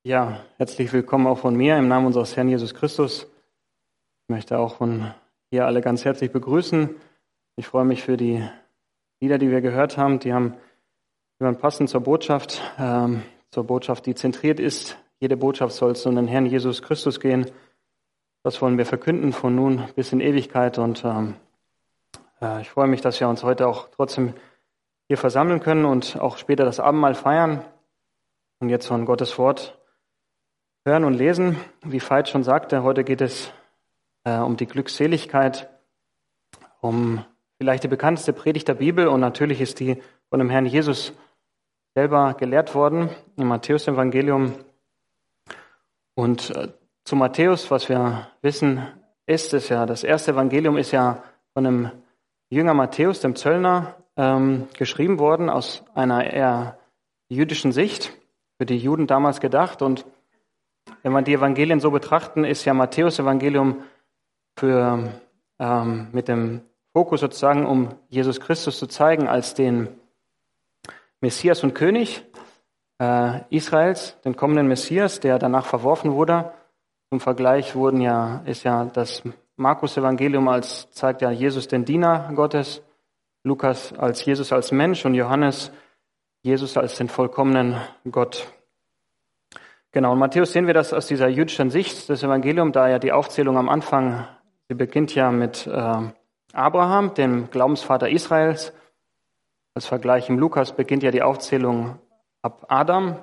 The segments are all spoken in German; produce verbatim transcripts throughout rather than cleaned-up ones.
Ja, herzlich willkommen auch von mir im Namen unseres Herrn Jesus Christus. Ich möchte auch von hier alle ganz herzlich begrüßen. Ich freue mich für die Lieder, die wir gehört haben. Die haben, die waren passend zur Botschaft, ähm, zur Botschaft, die zentriert ist. Jede Botschaft soll zu den Herrn Jesus Christus gehen. Das wollen wir verkünden von nun bis in Ewigkeit. Und ähm, äh, ich freue mich, dass wir uns heute auch trotzdem hier versammeln können und auch später das Abendmahl feiern und jetzt von Gottes Wort hören und lesen. Wie Veit schon sagte, heute geht es äh, um die Glückseligkeit, um vielleicht die bekannteste Predigt der Bibel, und natürlich ist die von dem Herrn Jesus selber gelehrt worden im Matthäus-Evangelium. Und äh, zu Matthäus, was wir wissen, ist es ja, das erste Evangelium ist ja von dem Jünger Matthäus, dem Zöllner, ähm, geschrieben worden, aus einer eher jüdischen Sicht, für die Juden damals gedacht. Und wenn wir die Evangelien so betrachten, ist ja Matthäus-Evangelium für, ähm, mit dem Fokus sozusagen, um Jesus Christus zu zeigen als den Messias und König äh, Israels, den kommenden Messias, der danach verworfen wurde. Zum Vergleich wurden ja, ist ja das Markus-Evangelium als zeigt ja Jesus den Diener Gottes, Lukas als Jesus als Mensch und Johannes Jesus als den vollkommenen Gott. Genau, in Matthäus sehen wir das aus dieser jüdischen Sicht des Evangeliums, da ja die Aufzählung am Anfang, sie beginnt ja mit äh, Abraham, dem Glaubensvater Israels. Als Vergleich im Lukas beginnt ja die Aufzählung ab Adam.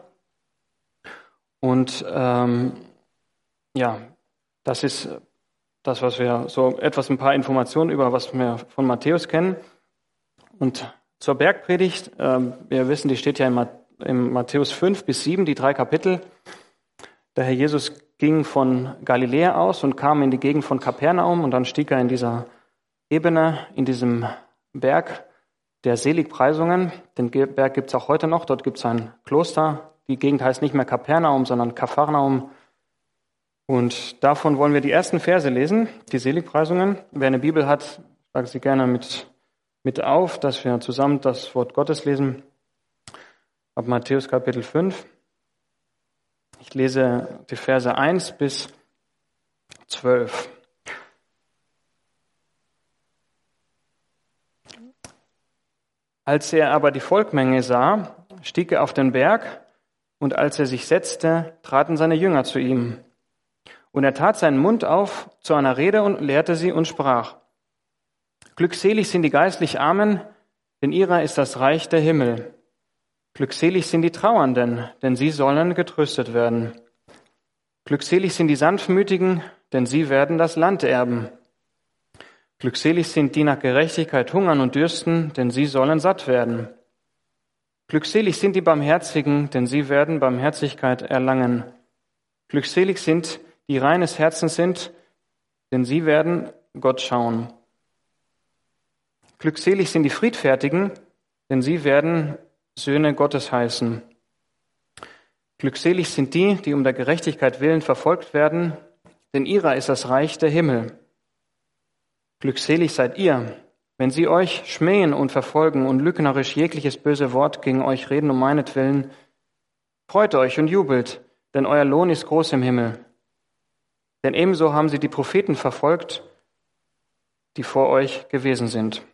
Und ähm, ja, das ist das, was wir so etwas, ein paar Informationen über, was wir von Matthäus kennen. Und zur Bergpredigt, äh, wir wissen, die steht ja in, in Matthäus fünf bis sieben, die drei Kapitel. Der Herr Jesus ging von Galiläa aus und kam in die Gegend von Kapernaum, und dann stieg er in dieser Ebene, in diesem Berg der Seligpreisungen. Den Berg gibt es auch heute noch, dort gibt es ein Kloster. Die Gegend heißt nicht mehr Kapernaum, sondern Kapharnaum. Und davon wollen wir die ersten Verse lesen, die Seligpreisungen. Wer eine Bibel hat, schlage sie gerne mit, mit auf, dass wir zusammen das Wort Gottes lesen. Ab Matthäus Kapitel fünf. Ich lese die Verse eins bis zwölf. Als er aber die Volkmenge sah, stieg er auf den Berg, und als er sich setzte, traten seine Jünger zu ihm. Und er tat seinen Mund auf zu einer Rede und lehrte sie und sprach: Glückselig sind die geistlich Armen, denn ihrer ist das Reich der Himmel. Glückselig sind die Trauernden, denn sie sollen getröstet werden. Glückselig sind die Sanftmütigen, denn sie werden das Land erben. Glückselig sind die nach Gerechtigkeit hungern und dürsten, denn sie sollen satt werden. Glückselig sind die Barmherzigen, denn sie werden Barmherzigkeit erlangen. Glückselig sind die reines Herzens sind, denn sie werden Gott schauen. Glückselig sind die Friedfertigen, denn sie werden Söhne Gottes heißen. Glückselig sind die, die um der Gerechtigkeit willen verfolgt werden, denn ihrer ist das Reich der Himmel. Glückselig seid ihr, wenn sie euch schmähen und verfolgen und lügnerisch jegliches böse Wort gegen euch reden um meinetwillen. Freut euch und jubelt, denn euer Lohn ist groß im Himmel. Denn ebenso haben sie die Propheten verfolgt, die vor euch gewesen sind.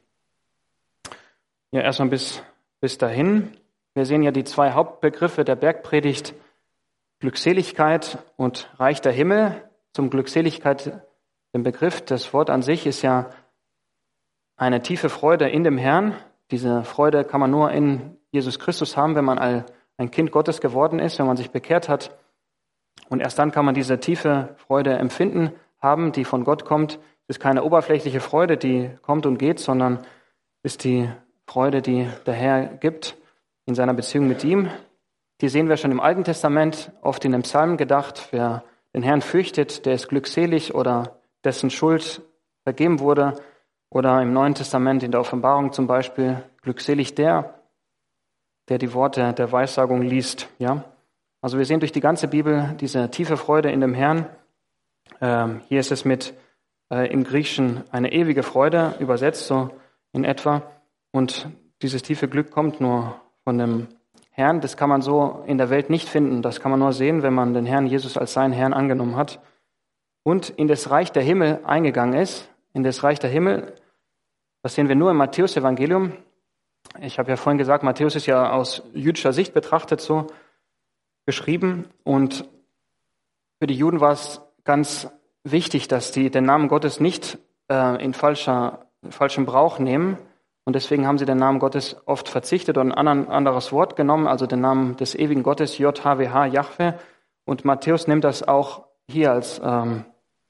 Ja, erstmal bis Bis dahin. Wir sehen ja die zwei Hauptbegriffe der Bergpredigt, Glückseligkeit und Reich der Himmel. Zum Glückseligkeit, den Begriff, das Wort an sich ist ja eine tiefe Freude in dem Herrn. Diese Freude kann man nur in Jesus Christus haben, wenn man ein Kind Gottes geworden ist, wenn man sich bekehrt hat. Und erst dann kann man diese tiefe Freude empfinden, haben, die von Gott kommt. Es ist keine oberflächliche Freude, die kommt und geht, sondern ist die Freude, die der Herr gibt in seiner Beziehung mit ihm. Die sehen wir schon im Alten Testament, oft in dem Psalm gedacht. Wer den Herrn fürchtet, der ist glückselig oder dessen Schuld vergeben wurde. Oder im Neuen Testament in der Offenbarung zum Beispiel, glückselig der, der die Worte der Weissagung liest. Ja? Also wir sehen durch die ganze Bibel diese tiefe Freude in dem Herrn. Ähm, hier ist es mit äh, im Griechischen eine ewige Freude übersetzt, so in etwa. Und dieses tiefe Glück kommt nur von dem Herrn, das kann man so in der Welt nicht finden. Das kann man nur sehen, wenn man den Herrn Jesus als seinen Herrn angenommen hat und in das Reich der Himmel eingegangen ist. In das Reich der Himmel, das sehen wir nur im Matthäus-Evangelium. Ich habe ja vorhin gesagt, Matthäus ist ja aus jüdischer Sicht betrachtet so geschrieben. Und für die Juden war es ganz wichtig, dass die den Namen Gottes nicht äh, in falscher, falschem Brauch nehmen. Und deswegen haben sie den Namen Gottes oft verzichtet und ein anderes Wort genommen, also den Namen des ewigen Gottes, J H W H, Jahwe. Und Matthäus nimmt das auch hier als ähm,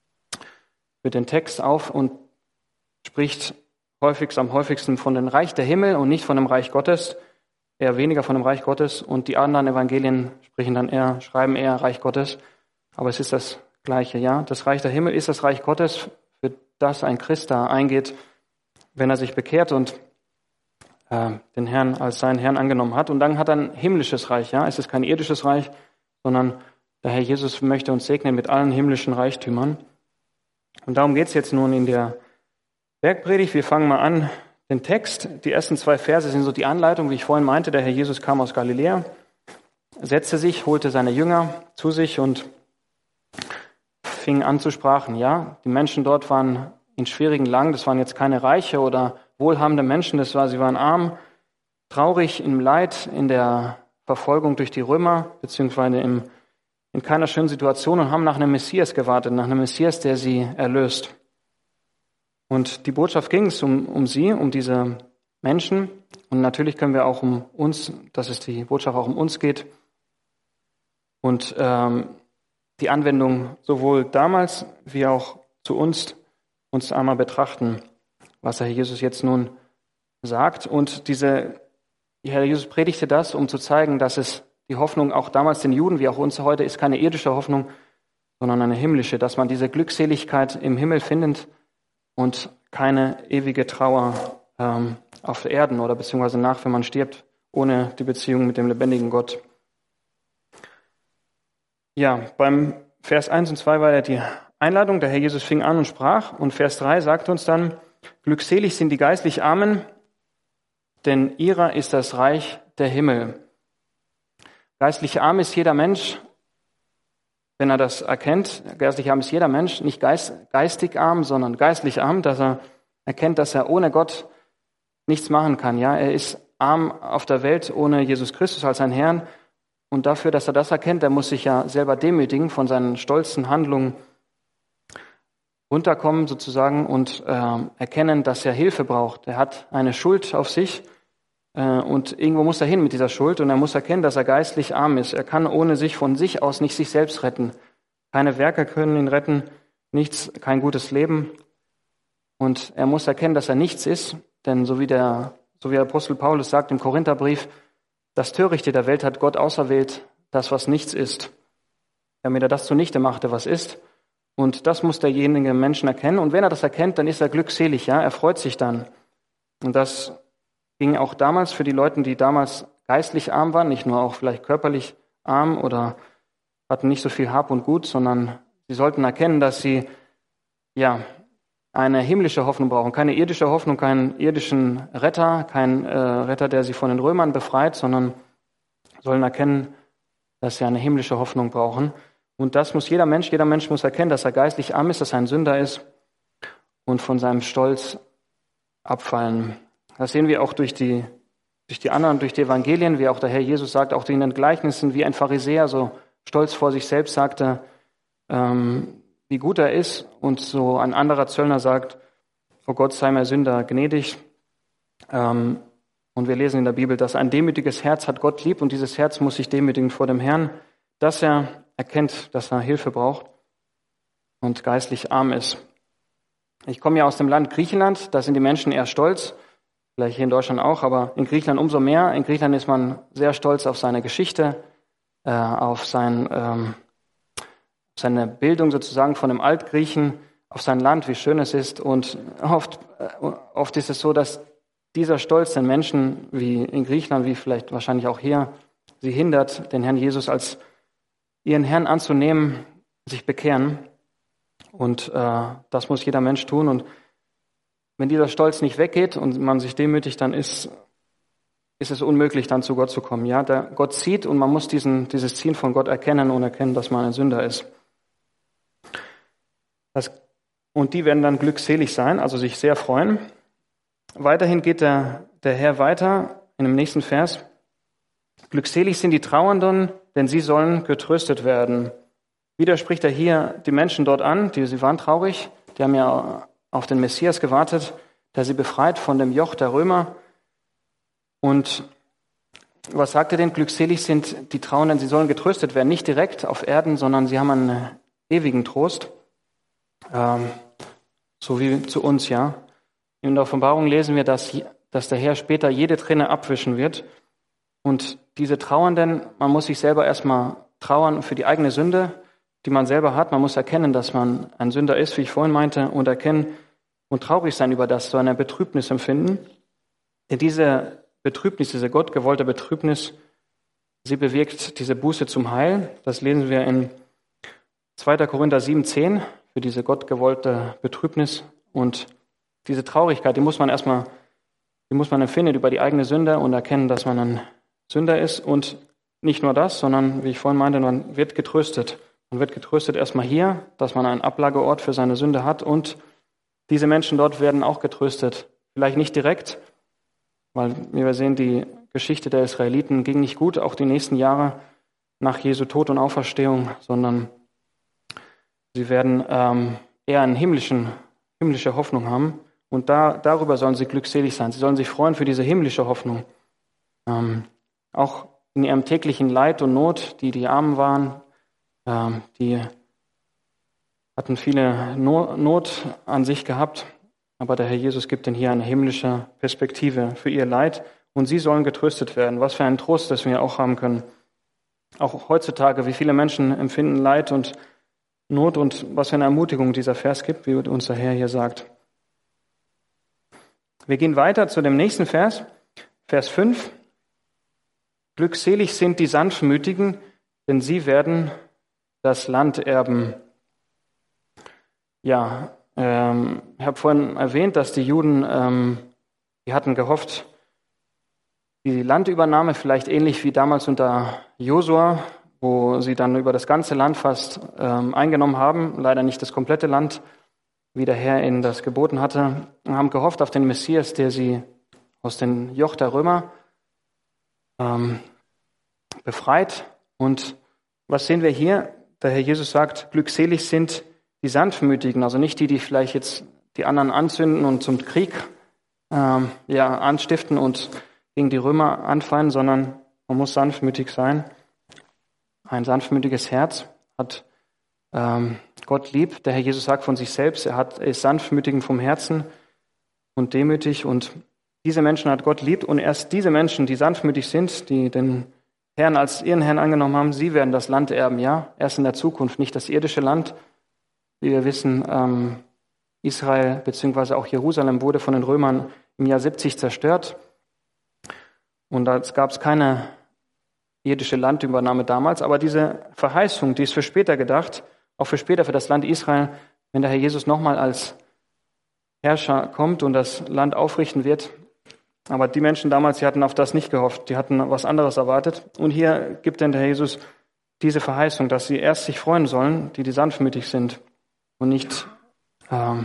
für den Text auf und spricht häufigst am häufigsten von dem Reich der Himmel und nicht von dem Reich Gottes, eher weniger von dem Reich Gottes. Und die anderen Evangelien sprechen dann eher, schreiben eher Reich Gottes. Aber es ist das Gleiche, ja. Das Reich der Himmel ist das Reich Gottes, für das ein Christ da eingeht, wenn er sich bekehrt und äh, den Herrn als seinen Herrn angenommen hat. Und dann hat er ein himmlisches Reich, ja. Es ist kein irdisches Reich, sondern der Herr Jesus möchte uns segnen mit allen himmlischen Reichtümern. Und darum geht es jetzt nun in der Bergpredigt. Wir fangen mal an, den Text. Die ersten zwei Verse sind so die Anleitung, wie ich vorhin meinte. Der Herr Jesus kam aus Galiläa, setzte sich, holte seine Jünger zu sich und fing an zu sprechen. Ja, die Menschen dort waren in schwierigen Lagen. Das waren jetzt keine reiche oder wohlhabende Menschen. Das war, sie waren arm, traurig, im Leid, in der Verfolgung durch die Römer, beziehungsweise im, in keiner schönen Situation und haben nach einem Messias gewartet, nach einem Messias, der sie erlöst. Und die Botschaft ging es um, um sie, um diese Menschen. Und natürlich können wir auch um uns, dass es die Botschaft auch um uns geht. Und ähm, die Anwendung sowohl damals wie auch zu uns, uns einmal betrachten, was der Herr Jesus jetzt nun sagt. Und diese, Herr Jesus predigte das, um zu zeigen, dass es die Hoffnung auch damals den Juden, wie auch uns heute, ist keine irdische Hoffnung, sondern eine himmlische, dass man diese Glückseligkeit im Himmel findet und keine ewige Trauer ähm, auf Erden oder beziehungsweise nach, wenn man stirbt, ohne die Beziehung mit dem lebendigen Gott. Ja, beim Vers eins und zwei war ja die Einladung, der Herr Jesus fing an und sprach, und Vers drei sagt uns dann, glückselig sind die geistlich Armen, denn ihrer ist das Reich der Himmel. Geistlich arm ist jeder Mensch, wenn er das erkennt. Geistlich arm ist jeder Mensch, nicht geist, geistig arm, sondern geistlich arm, dass er erkennt, dass er ohne Gott nichts machen kann. Ja, er ist arm auf der Welt ohne Jesus Christus als sein Herrn. Und dafür, dass er das erkennt, er muss sich ja selber demütigen, von seinen stolzen Handlungen runterkommen sozusagen und äh, erkennen, dass er Hilfe braucht. Er hat eine Schuld auf sich äh, und irgendwo muss er hin mit dieser Schuld und er muss erkennen, dass er geistlich arm ist. Er kann ohne sich von sich aus nicht sich selbst retten. Keine Werke können ihn retten, nichts, kein gutes Leben. Und er muss erkennen, dass er nichts ist, denn so wie der, so wie der Apostel Paulus sagt im Korintherbrief, das Törichte der Welt hat Gott auserwählt, das, was nichts ist, damit er das zunichte machte, was ist. Und das muss derjenige Menschen erkennen. Und wenn er das erkennt, dann ist er glückselig, ja, er freut sich dann. Und das ging auch damals für die Leute, die damals geistlich arm waren, nicht nur auch vielleicht körperlich arm oder hatten nicht so viel Hab und Gut, sondern sie sollten erkennen, dass sie, ja, eine himmlische Hoffnung brauchen, keine irdische Hoffnung, keinen irdischen Retter, keinen äh, Retter, der sie von den Römern befreit, sondern sollen erkennen, dass sie eine himmlische Hoffnung brauchen. Und das muss jeder Mensch, jeder Mensch muss erkennen, dass er geistlich arm ist, dass er ein Sünder ist und von seinem Stolz abfallen. Das sehen wir auch durch die, durch die anderen, durch die Evangelien, wie auch der Herr Jesus sagt, auch in den Gleichnissen, wie ein Pharisäer so stolz vor sich selbst sagte, ähm, wie gut er ist, und so ein anderer Zöllner sagt, oh Gott, sei mir Sünder gnädig. Ähm, und wir lesen in der Bibel, dass ein demütiges Herz hat Gott lieb, und dieses Herz muss sich demütigen vor dem Herrn, dass er erkennt, dass er Hilfe braucht und geistlich arm ist. Ich komme ja aus dem Land Griechenland, da sind die Menschen eher stolz, vielleicht hier in Deutschland auch, aber in Griechenland umso mehr. In Griechenland ist man sehr stolz auf seine Geschichte, äh, auf sein... Ähm, seine Bildung sozusagen von dem Altgriechen, auf sein Land, wie schön es ist. Und oft, oft ist es so, dass dieser Stolz den Menschen, wie in Griechenland, wie vielleicht wahrscheinlich auch hier, sie hindert, den Herrn Jesus als ihren Herrn anzunehmen, sich bekehren. Und äh, das muss jeder Mensch tun. Und wenn dieser Stolz nicht weggeht und man sich demütigt, dann ist ist es unmöglich, dann zu Gott zu kommen. Ja, der Gott zieht und man muss diesen, dieses Ziehen von Gott erkennen und erkennen, dass man ein Sünder ist. Das, und die werden dann glückselig sein, also sich sehr freuen. Weiterhin geht der, der Herr weiter in dem nächsten Vers. Glückselig sind die Trauernden, denn sie sollen getröstet werden. Wieder spricht er hier die Menschen dort an, die, sie waren traurig, die haben ja auf den Messias gewartet, der sie befreit von dem Joch der Römer. Und was sagt er denn? Glückselig sind die Trauernden, sie sollen getröstet werden, nicht direkt auf Erden, sondern sie haben einen ewigen Trost, ähm, so wie zu uns, ja. In der Offenbarung lesen wir, dass, dass der Herr später jede Träne abwischen wird. Und diese Trauernden, man muss sich selber erstmal trauern für die eigene Sünde, die man selber hat. Man muss erkennen, dass man ein Sünder ist, wie ich vorhin meinte, und erkennen und traurig sein über das, so eine Betrübnis empfinden. Denn diese Betrübnis, diese gottgewollte Betrübnis, sie bewirkt diese Buße zum Heil. Das lesen wir in zweiter Korinther sieben zehn für diese gottgewollte Betrübnis. Und diese Traurigkeit, die muss man erstmal, die muss man empfinden über die eigene Sünde und erkennen, dass man ein Sünder ist. Und nicht nur das, sondern, wie ich vorhin meinte, man wird getröstet. Man wird getröstet erstmal hier, dass man einen Ablageort für seine Sünde hat. Und diese Menschen dort werden auch getröstet. Vielleicht nicht direkt, weil, wie wir sehen, die Geschichte der Israeliten ging nicht gut, auch die nächsten Jahre nach Jesu Tod und Auferstehung, sondern sie werden ähm, eher eine himmlischen, himmlische Hoffnung haben. Und da, darüber sollen sie glückselig sein. Sie sollen sich freuen für diese himmlische Hoffnung. Ähm, auch in ihrem täglichen Leid und Not, die die Armen waren, ähm, die hatten viele no- Not an sich gehabt. Aber der Herr Jesus gibt ihnen hier eine himmlische Perspektive für ihr Leid. Und sie sollen getröstet werden. Was für ein Trost, das wir auch haben können. Auch heutzutage, wie viele Menschen empfinden Leid und Not und was für eine Ermutigung dieser Vers gibt, wie uns der Herr hier sagt. Wir gehen weiter zu dem nächsten Vers, Vers fünf. Glückselig sind die Sanftmütigen, denn sie werden das Land erben. Ja, ähm, ich habe vorhin erwähnt, dass die Juden, ähm, die hatten gehofft, die Landübernahme vielleicht ähnlich wie damals unter Josua, wo sie dann über das ganze Land fast ähm, eingenommen haben, leider nicht das komplette Land, wie der Herr ihnen das geboten hatte, und haben gehofft auf den Messias, der sie aus dem Joch der Römer ähm, befreit. Und was sehen wir hier? Der Herr Jesus sagt, glückselig sind die Sanftmütigen, also nicht die, die vielleicht jetzt die anderen anzünden und zum Krieg ähm, ja, anstiften und gegen die Römer anfallen, sondern man muss sanftmütig sein. Ein sanftmütiges Herz hat ähm, Gott lieb. Der Herr Jesus sagt von sich selbst, er, hat, er ist sanftmütig vom Herzen und demütig. Und diese Menschen hat Gott lieb. Und erst diese Menschen, die sanftmütig sind, die den Herrn als ihren Herrn angenommen haben, sie werden das Land erben, ja, erst in der Zukunft, nicht das irdische Land. Wie wir wissen, ähm, Israel bzw. auch Jerusalem wurde von den Römern im Jahr siebzig zerstört. Und da gab es keine irdische Landübernahme damals, aber diese Verheißung, die ist für später gedacht, auch für später für das Land Israel, wenn der Herr Jesus nochmal als Herrscher kommt und das Land aufrichten wird. Aber die Menschen damals, die hatten auf das nicht gehofft, die hatten was anderes erwartet. Und hier gibt denn der Herr Jesus diese Verheißung, dass sie erst sich freuen sollen, die die sanftmütig sind und nicht ähm,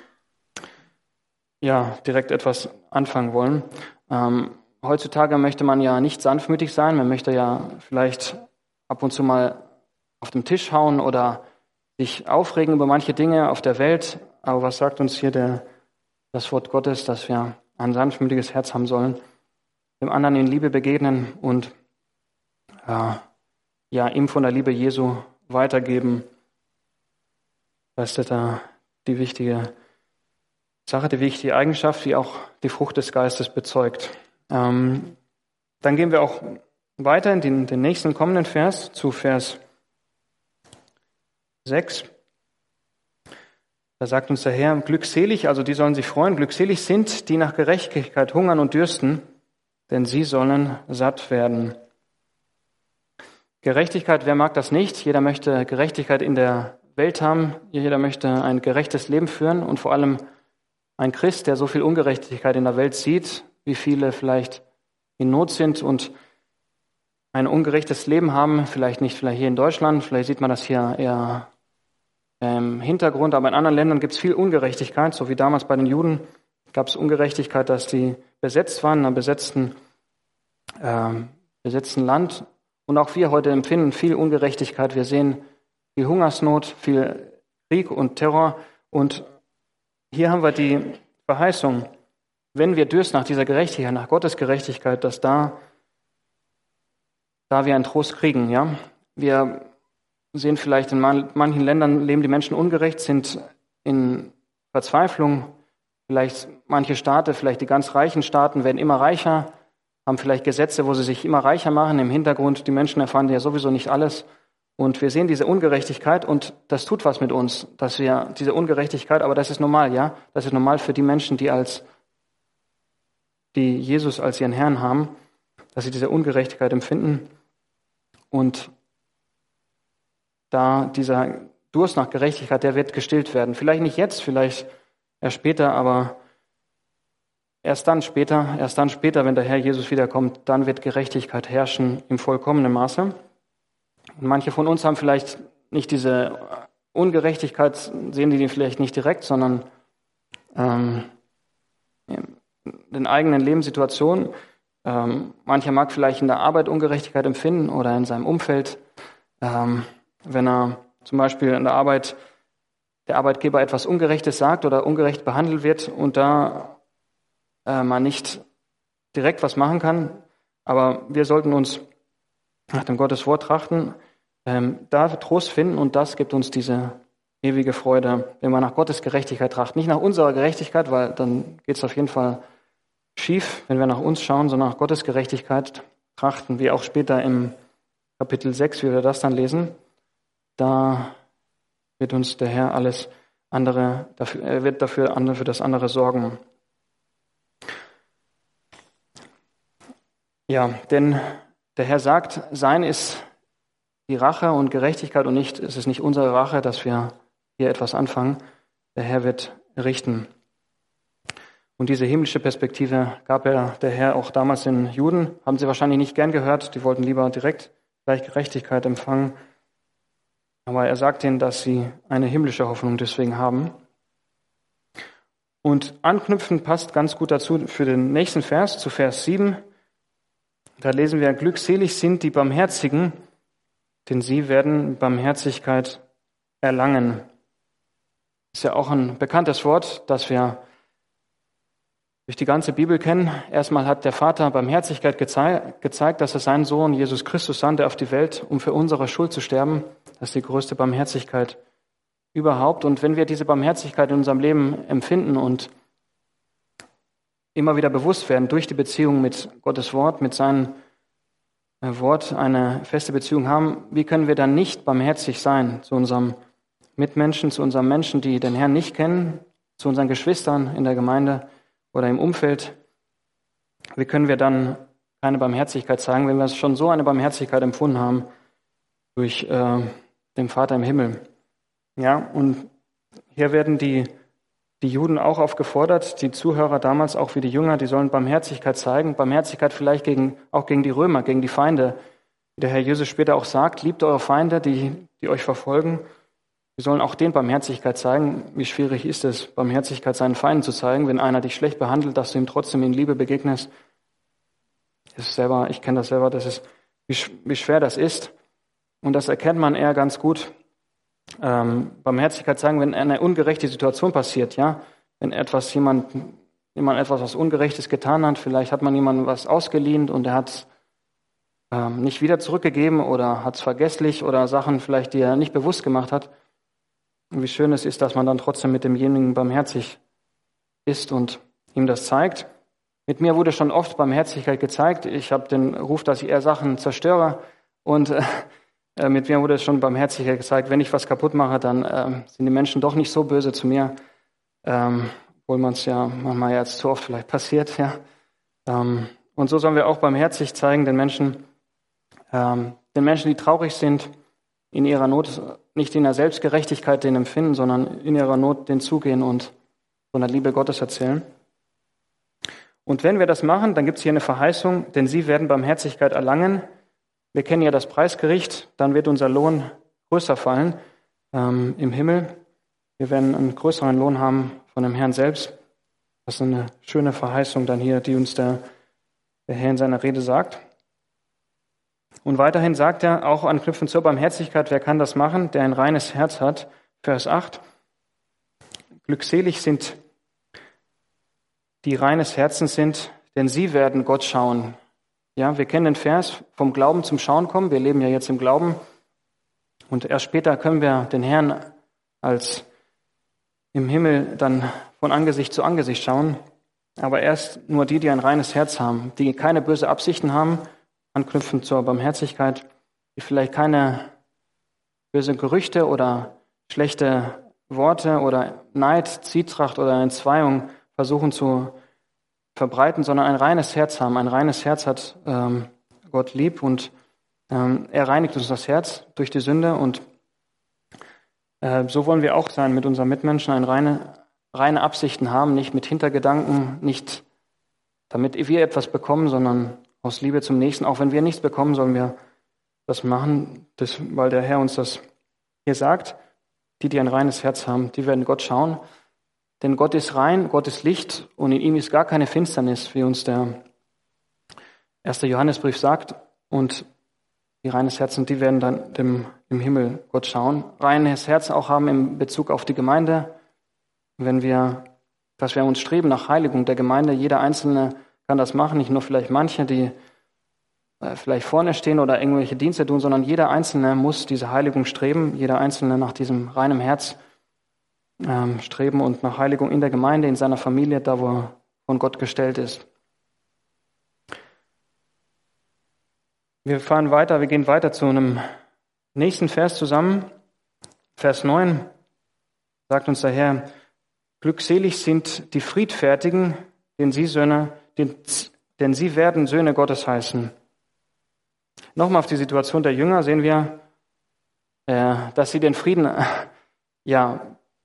ja, direkt etwas anfangen wollen. Ähm, Heutzutage möchte man ja nicht sanftmütig sein, man möchte ja vielleicht ab und zu mal auf den Tisch hauen oder sich aufregen über manche Dinge auf der Welt. Aber was sagt uns hier der, das Wort Gottes, dass wir ein sanftmütiges Herz haben sollen, dem anderen in Liebe begegnen und äh, ja, ihm von der Liebe Jesu weitergeben. Das ist da die wichtige Sache, die wichtige Eigenschaft, die auch die Frucht des Geistes bezeugt. Ähm, dann gehen wir auch weiter in den, den nächsten kommenden Vers, zu Vers sechs. Da sagt uns der Herr, glückselig, also die sollen sich freuen, glückselig sind, die nach Gerechtigkeit hungern und dürsten, denn sie sollen satt werden. Gerechtigkeit, wer mag das nicht? Jeder möchte Gerechtigkeit in der Welt haben, jeder möchte ein gerechtes Leben führen und vor allem ein Christ, der so viel Ungerechtigkeit in der Welt sieht, wie viele vielleicht in Not sind und ein ungerechtes Leben haben, vielleicht nicht vielleicht hier in Deutschland, vielleicht sieht man das hier eher im Hintergrund, aber in anderen Ländern gibt es viel Ungerechtigkeit, so wie damals bei den Juden gab es Ungerechtigkeit, dass die besetzt waren, in einem besetzten, äh, besetzten Land. Und auch wir heute empfinden viel Ungerechtigkeit. Wir sehen viel Hungersnot, viel Krieg und Terror. Und hier haben wir die Verheißung, wenn wir dürsten nach dieser Gerechtigkeit, nach Gottes Gerechtigkeit, dass da, da wir einen Trost kriegen. Ja? Wir sehen vielleicht, in manchen Ländern leben die Menschen ungerecht, sind in Verzweiflung. Vielleicht manche Staaten, vielleicht die ganz reichen Staaten werden immer reicher, haben vielleicht Gesetze, wo sie sich immer reicher machen. Im Hintergrund, die Menschen erfahren ja sowieso nicht alles. Und wir sehen diese Ungerechtigkeit und das tut was mit uns, dass wir diese Ungerechtigkeit, aber das ist normal, ja? Das ist normal für die Menschen, die als, die Jesus als ihren Herrn haben, dass sie diese Ungerechtigkeit empfinden. Und da dieser Durst nach Gerechtigkeit, der wird gestillt werden. Vielleicht nicht jetzt, vielleicht erst später, aber erst dann später, erst dann später, wenn der Herr Jesus wiederkommt, dann wird Gerechtigkeit herrschen im vollkommenen Maße. Und manche von uns haben vielleicht nicht diese Ungerechtigkeit, sehen die vielleicht nicht direkt, sondern ähm, in den eigenen Lebenssituationen. Ähm, mancher mag vielleicht in der Arbeit Ungerechtigkeit empfinden oder in seinem Umfeld, ähm, wenn er zum Beispiel in der Arbeit der Arbeitgeber etwas Ungerechtes sagt oder ungerecht behandelt wird und da äh, man nicht direkt was machen kann. Aber wir sollten uns nach dem Gottes Wort trachten, ähm, da Trost finden und das gibt uns diese ewige Freude, wenn wir nach Gottes Gerechtigkeit trachten. Nicht nach unserer Gerechtigkeit, weil dann geht es auf jeden Fall schief, wenn wir nach uns schauen, sondern nach Gottes Gerechtigkeit trachten, wie auch später im Kapitel sechs, wie wir das dann lesen. Da wird uns der Herr alles andere, dafür, er wird dafür andere für das andere sorgen. Ja, denn der Herr sagt, sein ist die Rache und Gerechtigkeit und nicht, es ist nicht unsere Rache, dass wir hier etwas anfangen. Der Herr wird richten. Und diese himmlische Perspektive gab er der Herr auch damals den Juden. Haben sie wahrscheinlich nicht gern gehört, die wollten lieber direkt gleich Gerechtigkeit empfangen. Aber er sagt ihnen, dass sie eine himmlische Hoffnung deswegen haben. Und anknüpfend passt ganz gut dazu für den nächsten Vers, zu Vers sieben. Da lesen wir, glückselig sind die Barmherzigen, denn sie werden Barmherzigkeit erlangen. Das ist ja auch ein bekanntes Wort, das wir durch die ganze Bibel kennen. Erstmal hat der Vater Barmherzigkeit gezei- gezeigt, dass er seinen Sohn Jesus Christus sandte auf die Welt, um für unsere Schuld zu sterben. Das ist die größte Barmherzigkeit überhaupt. Und wenn wir diese Barmherzigkeit in unserem Leben empfinden und immer wieder bewusst werden durch die Beziehung mit Gottes Wort, mit seinem Wort eine feste Beziehung haben, wie können wir dann nicht barmherzig sein zu unserem Mitmenschen, zu unseren Menschen, die den Herrn nicht kennen, zu unseren Geschwistern in der Gemeinde oder im Umfeld? Wie können wir dann keine Barmherzigkeit zeigen, wenn wir schon so eine Barmherzigkeit empfunden haben durch äh, den Vater im Himmel? Ja, und hier werden die, die Juden auch aufgefordert, die Zuhörer damals, auch wie die Jünger, die sollen Barmherzigkeit zeigen. Barmherzigkeit vielleicht gegen, auch gegen die Römer, gegen die Feinde. Wie der Herr Jesus später auch sagt, liebt eure Feinde, die, die euch verfolgen. Wir sollen auch denen Barmherzigkeit zeigen. Wie schwierig ist es, Barmherzigkeit seinen Feinden zu zeigen, wenn einer dich schlecht behandelt, dass du ihm trotzdem in Liebe begegnest. Das ist selber, ich kenne das selber, das ist, wie, wie schwer das ist. Und das erkennt man eher ganz gut. Ähm, Barmherzigkeit zeigen, wenn eine ungerechte Situation passiert, ja, wenn etwas jemand, jemand etwas was Ungerechtes getan hat, vielleicht hat man jemandem was ausgeliehen und er hat es ähm, nicht wieder zurückgegeben oder hat es vergesslich oder Sachen vielleicht, die er nicht bewusst gemacht hat. Und wie schön es ist, dass man dann trotzdem mit demjenigen barmherzig ist und ihm das zeigt. Mit mir wurde schon oft Barmherzigkeit gezeigt. Ich habe den Ruf, dass ich eher Sachen zerstöre und äh, mit mir wurde schon Barmherzigkeit gezeigt. Wenn ich was kaputt mache, dann äh, sind die Menschen doch nicht so böse zu mir, ähm, obwohl man es ja manchmal jetzt zu oft vielleicht passiert. Ja. Ähm, und so sollen wir auch barmherzig zeigen den Menschen, ähm, den Menschen, die traurig sind, in ihrer Not, nicht in der Selbstgerechtigkeit den empfinden, sondern in ihrer Not den zugehen und von der Liebe Gottes erzählen. Und wenn wir das machen, dann gibt es hier eine Verheißung, denn sie werden Barmherzigkeit erlangen. Wir kennen ja das Preisgericht, dann wird unser Lohn größer fallen ähm, im Himmel. Wir werden einen größeren Lohn haben von dem Herrn selbst. Das ist eine schöne Verheißung dann hier, die uns der, der Herr in seiner Rede sagt. Und weiterhin sagt er, auch anknüpfend zur Barmherzigkeit, wer kann das machen, der ein reines Herz hat. Vers acht. Glückselig sind, die reines Herzen sind, denn sie werden Gott schauen. Ja, wir kennen den Vers, vom Glauben zum Schauen kommen. Wir leben ja jetzt im Glauben. Und erst später können wir den Herrn als im Himmel dann von Angesicht zu Angesicht schauen. Aber erst nur die, die ein reines Herz haben, die keine böse Absichten haben, anknüpfend zur Barmherzigkeit, die vielleicht keine böse Gerüchte oder schlechte Worte oder Neid, Zwietracht oder Entzweiung versuchen zu verbreiten, sondern ein reines Herz haben. Ein reines Herz hat ähm, Gott lieb und ähm, er reinigt uns das Herz durch die Sünde und äh, so wollen wir auch sein mit unseren Mitmenschen, ein reine, reine Absichten haben, nicht mit Hintergedanken, nicht damit wir etwas bekommen, sondern aus Liebe zum Nächsten. Auch wenn wir nichts bekommen, sollen wir das machen, das, weil der Herr uns das hier sagt. Die, die ein reines Herz haben, die werden Gott schauen. Denn Gott ist rein, Gott ist Licht und in ihm ist gar keine Finsternis, wie uns der erste Johannesbrief sagt. Und die reines Herzen, die werden dann dem, im Himmel Gott schauen. Reines Herz auch haben in Bezug auf die Gemeinde. Wenn wir, dass wir uns streben nach Heiligung der Gemeinde. Jeder Einzelne kann das machen, nicht nur vielleicht manche, die vielleicht vorne stehen oder irgendwelche Dienste tun, sondern jeder Einzelne muss diese Heiligung streben, jeder Einzelne nach diesem reinen Herz ähm, streben und nach Heiligung in der Gemeinde, in seiner Familie, da wo er von Gott gestellt ist. Wir fahren weiter, wir gehen weiter zu einem nächsten Vers zusammen. Vers neun sagt uns der Herr, glückselig sind die Friedfertigen, denn sie, Söhne, denn, denn sie werden Söhne Gottes heißen. Nochmal auf die Situation der Jünger sehen wir, äh, dass sie den Frieden, äh, ja,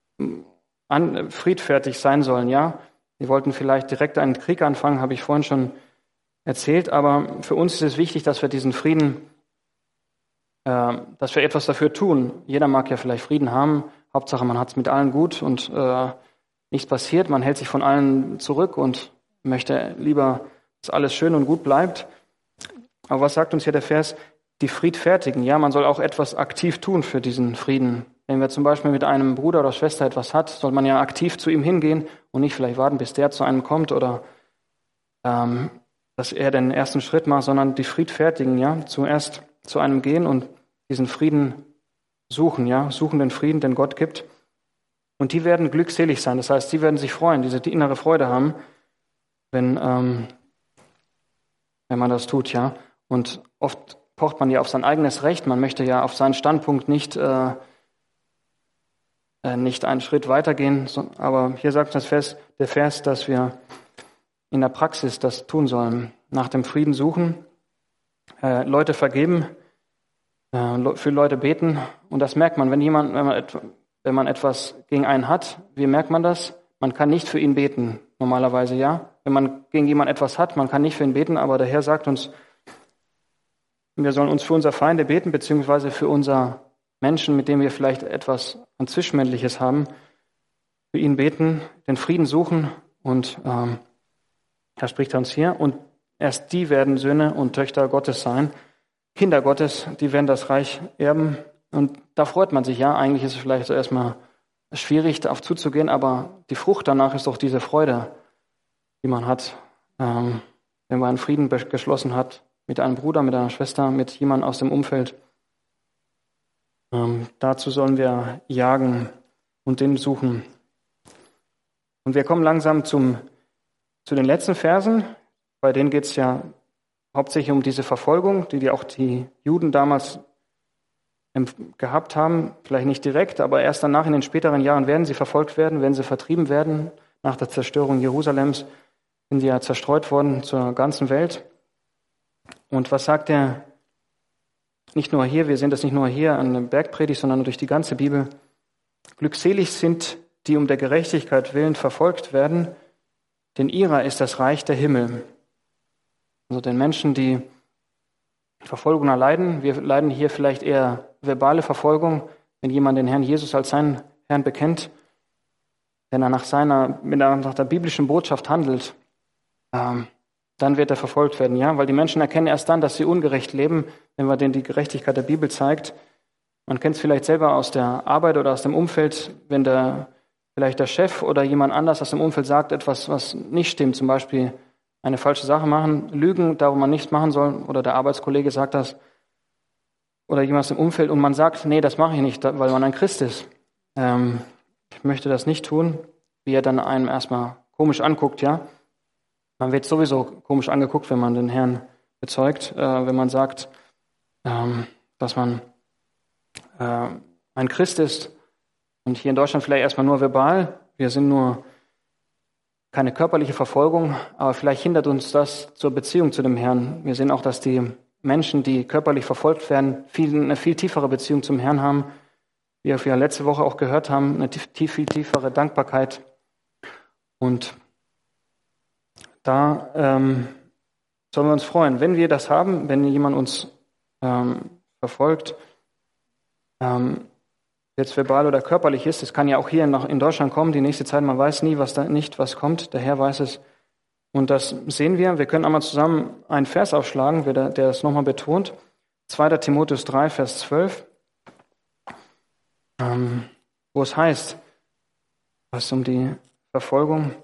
an, friedfertig sein sollen, ja. Sie wollten vielleicht direkt einen Krieg anfangen, habe ich vorhin schon erzählt, aber für uns ist es wichtig, dass wir diesen Frieden, äh, dass wir etwas dafür tun. Jeder mag ja vielleicht Frieden haben, Hauptsache man hat es mit allen gut und äh, nichts passiert, man hält sich von allen zurück und möchte lieber, dass alles schön und gut bleibt. Aber was sagt uns hier der Vers? Die Friedfertigen. Ja, man soll auch etwas aktiv tun für diesen Frieden. Wenn wir zum Beispiel mit einem Bruder oder Schwester etwas hat, soll man ja aktiv zu ihm hingehen und nicht vielleicht warten, bis der zu einem kommt oder ähm, dass er den ersten Schritt macht, sondern die Friedfertigen, ja, zuerst zu einem gehen und diesen Frieden suchen, ja, suchen den Frieden, den Gott gibt. Und die werden glückselig sein. Das heißt, die werden sich freuen, diese die innere Freude haben, wenn ähm, wenn man das tut, ja. Und oft pocht man ja auf sein eigenes Recht. Man möchte ja auf seinen Standpunkt nicht, äh, äh, nicht einen Schritt weitergehen. So, aber hier sagt das Vers, der Vers, dass wir in der Praxis das tun sollen. Nach dem Frieden suchen, äh, Leute vergeben, äh, für Leute beten. Und das merkt man, wenn jemand, wenn man, et, wenn man etwas gegen einen hat. Wie merkt man das? Man kann nicht für ihn beten, normalerweise, ja. Wenn man gegen jemanden etwas hat, man kann nicht für ihn beten, aber der Herr sagt uns, wir sollen uns für unsere Feinde beten, beziehungsweise für unser Menschen, mit dem wir vielleicht etwas an Zwischenmännliches haben, für ihn beten, den Frieden suchen und ähm, da spricht er uns hier. Und erst die werden Söhne und Töchter Gottes sein, Kinder Gottes, die werden das Reich erben. Und da freut man sich, ja, eigentlich ist es vielleicht so erstmal schwierig, darauf zuzugehen, aber die Frucht danach ist doch diese Freude, die man hat, ähm, wenn man einen Frieden geschlossen hat, mit einem Bruder, mit einer Schwester, mit jemandem aus dem Umfeld. Ähm, dazu sollen wir jagen und den suchen. Und wir kommen langsam zum, zu den letzten Versen. Bei denen geht es ja hauptsächlich um diese Verfolgung, die, die auch die Juden damals gehabt haben. Vielleicht nicht direkt, aber erst danach in den späteren Jahren werden sie verfolgt werden, werden sie vertrieben werden. Nach der Zerstörung Jerusalems sind sie ja zerstreut worden zur ganzen Welt. Und was sagt er? Nicht nur hier, wir sehen das nicht nur hier an der Bergpredigt, sondern durch die ganze Bibel. Glückselig sind, die um der Gerechtigkeit willen verfolgt werden, denn ihrer ist das Reich der Himmel. Also den Menschen, die Verfolgung erleiden, wir leiden hier vielleicht eher verbale Verfolgung, wenn jemand den Herrn Jesus als seinen Herrn bekennt, wenn er nach seiner, wenn er nach der biblischen Botschaft handelt, ähm, dann wird er verfolgt werden, ja, weil die Menschen erkennen erst dann, dass sie ungerecht leben, wenn man denen die Gerechtigkeit der Bibel zeigt. Man kennt es vielleicht selber aus der Arbeit oder aus dem Umfeld, wenn der vielleicht der Chef oder jemand anders aus dem Umfeld sagt etwas, was nicht stimmt, zum Beispiel eine falsche Sache machen, lügen, da wo man nichts machen soll, oder der Arbeitskollege sagt das, oder jemand aus dem Umfeld, und man sagt, nee, das mache ich nicht, weil man ein Christ ist. Ähm, ich möchte das nicht tun, wie er dann einem erstmal komisch anguckt, ja. Man wird sowieso komisch angeguckt, wenn man den Herrn bezeugt, äh, wenn man sagt, ähm, dass man äh, ein Christ ist. Und hier in Deutschland vielleicht erstmal nur verbal. Wir sind nur keine körperliche Verfolgung, aber vielleicht hindert uns das zur Beziehung zu dem Herrn. Wir sehen auch, dass die Menschen, die körperlich verfolgt werden, viel, eine viel tiefere Beziehung zum Herrn haben. Wie wir ja letzte Woche auch gehört haben, eine tief, viel tiefere Dankbarkeit. Und da ähm, sollen wir uns freuen, wenn wir das haben, wenn jemand uns ähm, verfolgt, ähm, jetzt verbal oder körperlich ist. Es kann ja auch hier noch in Deutschland kommen, die nächste Zeit, man weiß nie, was da nicht, was kommt. Der Herr weiß es. Und das sehen wir. Wir können einmal zusammen einen Vers aufschlagen, der, der das nochmal betont. zweiter Timotheus drei, Vers zwölf, ähm, wo es heißt, was um die Verfolgung.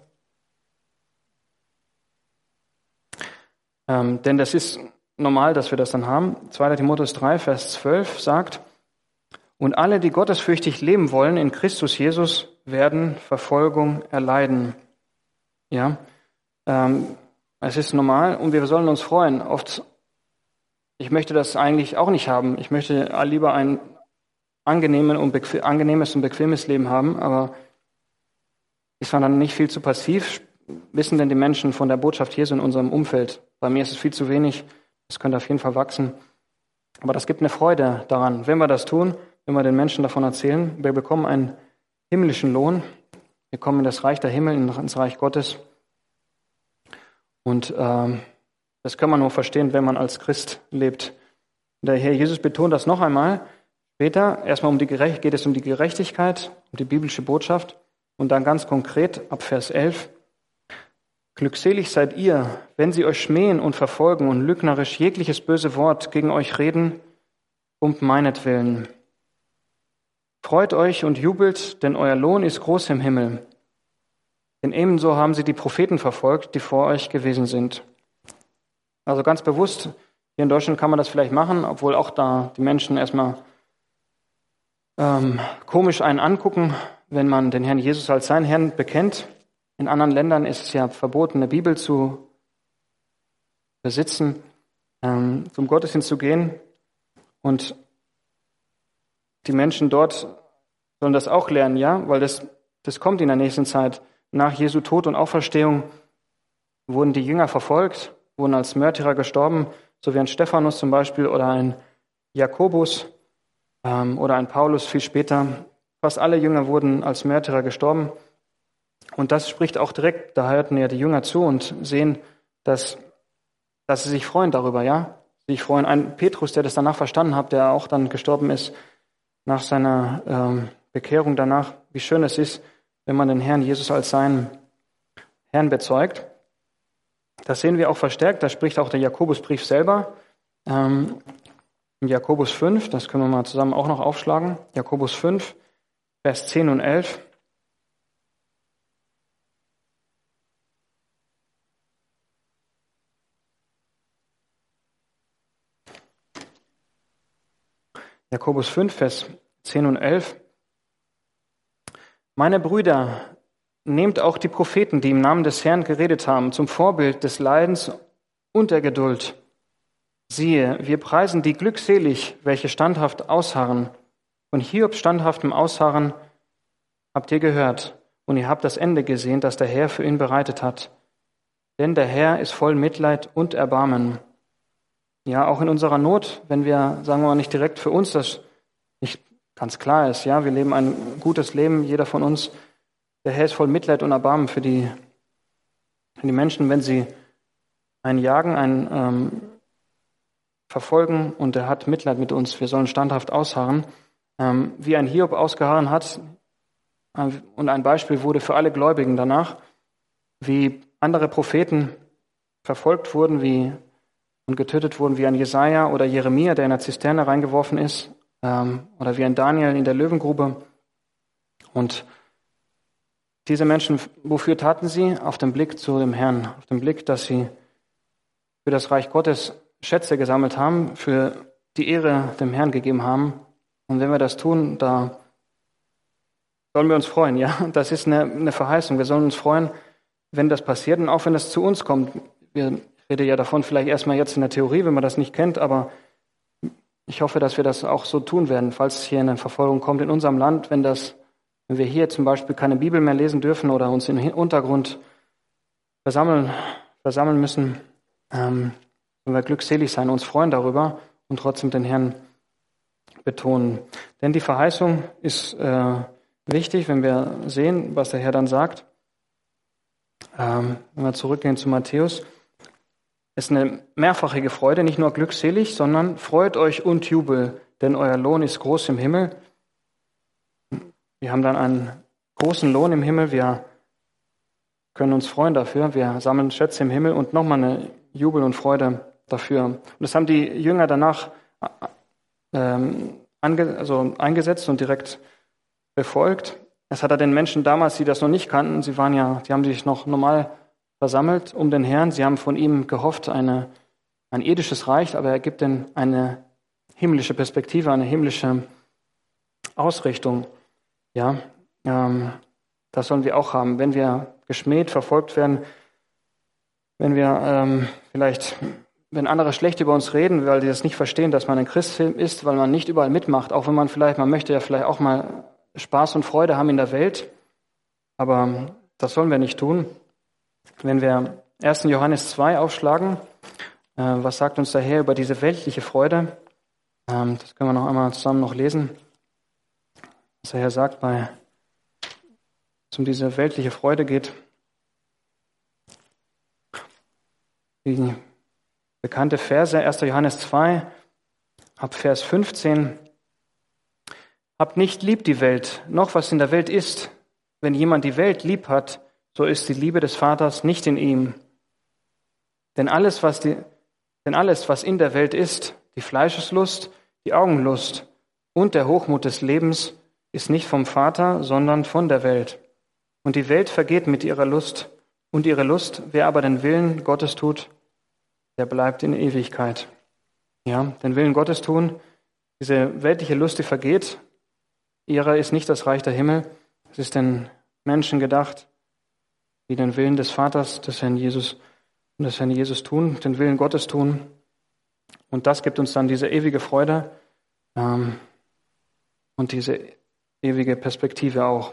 Ähm, denn das ist normal, dass wir das dann haben. zweiter Timotheus drei, Vers zwölf sagt, und alle, die gottesfürchtig leben wollen in Christus Jesus, werden Verfolgung erleiden. Ja, ähm, es ist normal und wir sollen uns freuen. Oft, ich möchte das eigentlich auch nicht haben. Ich möchte lieber ein angenehmes und, bequem, angenehmes und bequemes Leben haben, aber ist man dann nicht viel zu passiv? Wissen denn die Menschen von der Botschaft Jesu in unserem Umfeld? Bei mir ist es viel zu wenig. Das könnte auf jeden Fall wachsen. Aber das gibt eine Freude daran, wenn wir das tun, wenn wir den Menschen davon erzählen. Wir bekommen einen himmlischen Lohn. Wir kommen in das Reich der Himmel, ins Reich Gottes. Und ähm, das kann man nur verstehen, wenn man als Christ lebt. Der Herr Jesus betont das noch einmal. Später, erstmal um die Gerecht- geht es um die Gerechtigkeit, um die biblische Botschaft. Und dann ganz konkret ab Vers elf. Glückselig seid ihr, wenn sie euch schmähen und verfolgen und lügnerisch jegliches böse Wort gegen euch reden, um meinetwillen. Freut euch und jubelt, denn euer Lohn ist groß im Himmel. Denn ebenso haben sie die Propheten verfolgt, die vor euch gewesen sind. Also ganz bewusst, hier in Deutschland kann man das vielleicht machen, obwohl auch da die Menschen erstmal ähm, komisch einen angucken, wenn man den Herrn Jesus als seinen Herrn bekennt. In anderen Ländern ist es ja verboten, eine Bibel zu besitzen, ähm, zum Gottesdienst zu gehen. Und die Menschen dort sollen das auch lernen, ja, weil das, das kommt in der nächsten Zeit. Nach Jesu Tod und Auferstehung wurden die Jünger verfolgt, wurden als Märtyrer gestorben, so wie ein Stephanus zum Beispiel oder ein Jakobus ähm, oder ein Paulus viel später. Fast alle Jünger wurden als Märtyrer gestorben. Und das spricht auch direkt, da hörten ja die Jünger zu und sehen, dass, dass sie sich freuen darüber, ja. Sie sich freuen. Ein Petrus, der das danach verstanden hat, der auch dann gestorben ist, nach seiner ähm, Bekehrung danach, wie schön es ist, wenn man den Herrn Jesus als seinen Herrn bezeugt. Das sehen wir auch verstärkt, da spricht auch der Jakobusbrief selber. Ähm, in Jakobus fünf, das können wir mal zusammen auch noch aufschlagen. Jakobus fünf, Vers zehn und elf. Jakobus fünf, Vers zehn und elf. Meine Brüder, nehmt auch die Propheten, die im Namen des Herrn geredet haben, zum Vorbild des Leidens und der Geduld. Siehe, wir preisen die glückselig, welche standhaft ausharren. Von Hiobs standhaftem Ausharren habt ihr gehört, und ihr habt das Ende gesehen, das der Herr für ihn bereitet hat. Denn der Herr ist voll Mitleid und Erbarmen. Ja, auch in unserer Not, wenn wir, sagen wir mal, nicht direkt für uns das nicht ganz klar ist, ja, wir leben ein gutes Leben, jeder von uns. Der Herr ist voll Mitleid und Erbarmen für die Die Menschen, wenn sie einen jagen, einen ähm, verfolgen und er hat Mitleid mit uns, wir sollen standhaft ausharren, ähm, wie ein Hiob ausgeharren hat. Äh, und ein Beispiel wurde für alle Gläubigen danach, wie andere Propheten verfolgt wurden wie, und getötet wurden, wie ein Jesaja oder Jeremia, der in der Zisterne reingeworfen ist, ähm, oder wie ein Daniel in der Löwengrube. Und diese Menschen, wofür taten sie? Auf den Blick zu dem Herrn, auf den Blick, dass sie für das Reich Gottes Schätze gesammelt haben, für die Ehre dem Herrn gegeben haben. Und wenn wir das tun, da sollen wir uns freuen. Ja, das ist eine, eine Verheißung. Wir sollen uns freuen, wenn das passiert und auch wenn das zu uns kommt. Wir reden ja davon vielleicht erstmal jetzt in der Theorie, wenn man das nicht kennt, aber ich hoffe, dass wir das auch so tun werden, falls hier eine Verfolgung kommt in unserem Land, wenn das Wenn wir hier zum Beispiel keine Bibel mehr lesen dürfen oder uns im Untergrund versammeln, versammeln müssen, ähm, wenn wir glückselig sein, uns freuen darüber und trotzdem den Herrn betonen. Denn die Verheißung ist äh, wichtig, wenn wir sehen, was der Herr dann sagt. Ähm, wenn wir zurückgehen zu Matthäus, ist eine mehrfachige Freude, nicht nur glückselig, sondern freut euch und jubel, denn euer Lohn ist groß im Himmel. Wir haben dann einen großen Lohn im Himmel, wir können uns freuen dafür, wir sammeln Schätze im Himmel und nochmal eine Jubel und Freude dafür. Und das haben die Jünger danach ähm, ange, also eingesetzt und direkt befolgt. Das hat er den Menschen damals, die das noch nicht kannten, sie waren ja, die haben sich noch normal versammelt um den Herrn, sie haben von ihm gehofft, eine, ein irdisches Reich, aber er gibt ihnen eine himmlische Perspektive, eine himmlische Ausrichtung. Ja, ähm, das sollen wir auch haben. Wenn wir geschmäht, verfolgt werden, wenn wir ähm, vielleicht, wenn andere schlecht über uns reden, weil die das nicht verstehen, dass man ein Christ ist, weil man nicht überall mitmacht, auch wenn man vielleicht, man möchte ja vielleicht auch mal Spaß und Freude haben in der Welt, aber das sollen wir nicht tun. Wenn wir ersten Johannes zwei aufschlagen, äh, was sagt uns der Herr über diese weltliche Freude? Ähm, das können wir noch einmal zusammen noch lesen. Was der Herr sagt, bei, es um diese weltliche Freude geht. Die bekannte Verse, ersten Johannes zwei, ab Vers fünfzehn. Habt nicht lieb die Welt, noch was in der Welt ist. Wenn jemand die Welt lieb hat, so ist die Liebe des Vaters nicht in ihm. Denn alles, was, die, denn alles, was in der Welt ist, die Fleischeslust, die Augenlust und der Hochmut des Lebens, ist nicht vom Vater, sondern von der Welt. Und die Welt vergeht mit ihrer Lust und ihre Lust. Wer aber den Willen Gottes tut, der bleibt in Ewigkeit. Ja, den Willen Gottes tun, diese weltliche Lust, die vergeht. Ihrer ist nicht das Reich der Himmel. Es ist den Menschen gedacht, die den Willen des Vaters, des Herrn Jesus und des Herrn Jesus tun, den Willen Gottes tun. Und das gibt uns dann diese ewige Freude ähm, und diese ewige Perspektive auch.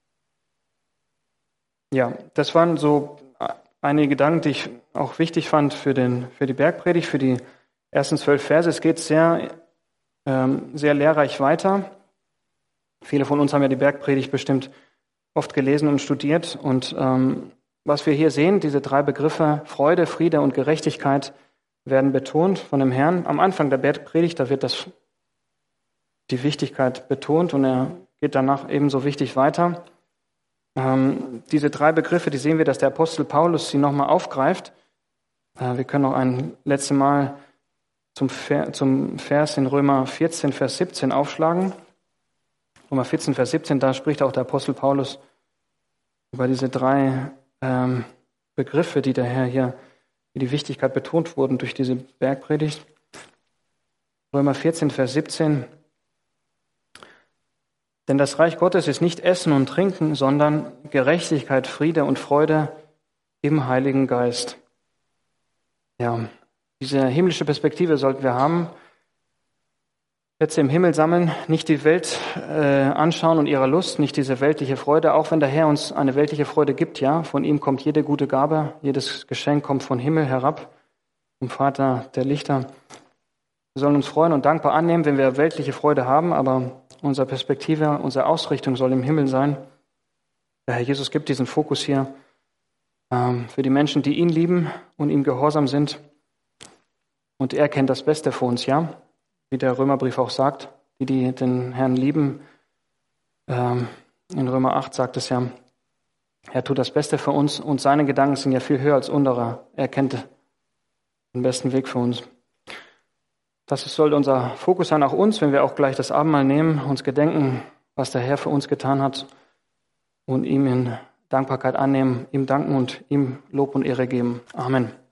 Ja, das waren so einige Gedanken, die ich auch wichtig fand für, den, für die Bergpredigt, für die ersten zwölf Verse. Es geht sehr, ähm, sehr lehrreich weiter. Viele von uns haben ja die Bergpredigt bestimmt oft gelesen und studiert. Und ähm, was wir hier sehen, diese drei Begriffe Freude, Friede und Gerechtigkeit werden betont von dem Herrn. Am Anfang der Bergpredigt, da wird das, die Wichtigkeit betont und er geht danach ebenso wichtig weiter. Ähm, diese drei Begriffe, die sehen wir, dass der Apostel Paulus sie nochmal aufgreift. Äh, wir können noch ein letztes Mal zum, Ver, zum Vers in Römer vierzehn, Vers siebzehn aufschlagen. Römer vierzehn, Vers siebzehn, da spricht auch der Apostel Paulus über diese drei ähm, Begriffe, die der Herr hier, wie die Wichtigkeit betont wurden durch diese Bergpredigt. Römer vierzehn, Vers siebzehn. Denn das Reich Gottes ist nicht Essen und Trinken, sondern Gerechtigkeit, Friede und Freude im Heiligen Geist. Ja, diese himmlische Perspektive sollten wir haben. Schätze im Himmel sammeln, nicht die Welt äh, anschauen und ihrer Lust, nicht diese weltliche Freude, auch wenn der Herr uns eine weltliche Freude gibt, ja, von ihm kommt jede gute Gabe, jedes Geschenk kommt von Himmel herab, vom Vater der Lichter. Wir sollen uns freuen und dankbar annehmen, wenn wir weltliche Freude haben, aber unsere Perspektive, unsere Ausrichtung soll im Himmel sein. Der Herr Jesus gibt diesen Fokus hier ähm, für die Menschen, die ihn lieben und ihm gehorsam sind. Und er kennt das Beste für uns, ja, wie der Römerbrief auch sagt, die, die den Herrn lieben. Ähm, in Römer acht sagt es ja, er tut das Beste für uns und seine Gedanken sind ja viel höher als unsere. Er kennt den besten Weg für uns. Das sollte unser Fokus sein, auch uns, wenn wir auch gleich das Abendmahl nehmen, uns gedenken, was der Herr für uns getan hat und ihm in Dankbarkeit annehmen, ihm danken und ihm Lob und Ehre geben. Amen.